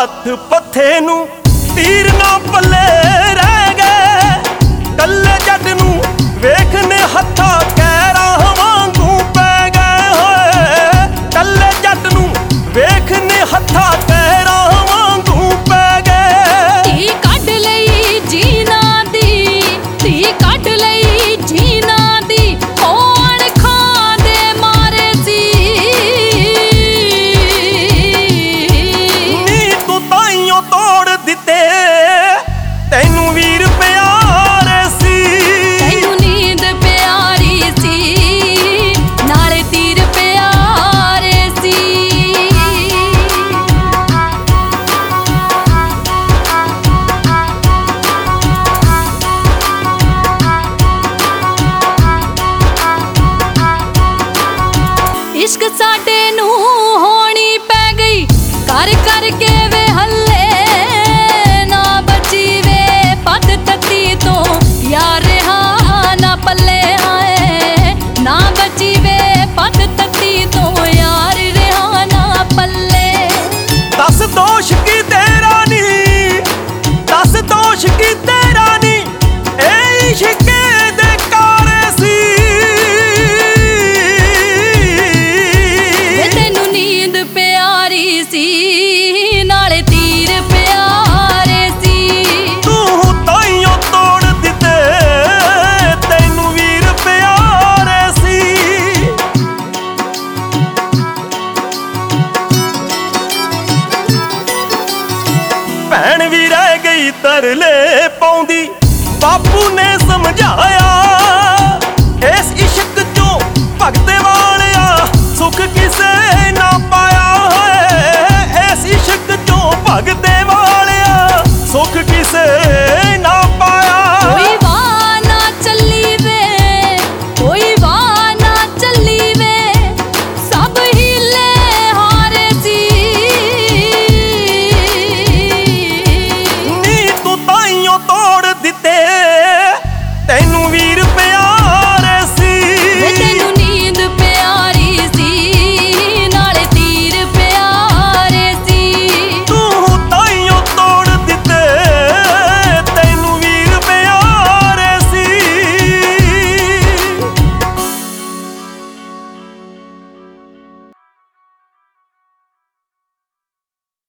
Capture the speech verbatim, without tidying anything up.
हथ पत्थे नू तीर ना पल्ले रह गए। कल्ले जट नू वेखने हथा कैरा वांगू पै गए होए। कल्ले जट नू वेखने हथा कैरा वांगू पै गए। धी कढ लई जीना दी, धी कढ लई जीना दी, होण खां दे मारे सी। नी तू ताइयों तोड़ दिते तैनू वीर प्यारे सी। तैनू नींद प्यारी सी, नाले तीर प्यारे सी। इश्क साडे नू होनी पै गई कर कर के वे हल्ले। ना बची वे पत तत्ती तो यार हाँ ना पल्ले आए। ना बची वे पत तत्ती तो यार रेहा ना पल्ले। दस दोष की तेरा नी, दस दोष की तेरा नी, ए इश्के दे कारे सी। वे तैनू नींद प्यारी सी, नाले तीर प्यारे सी। तू ताइयों तोड़ दिते तैनू वीर प्यारे सी। भैन भी रह गई तरले पाउंदी, बापू ने समझाया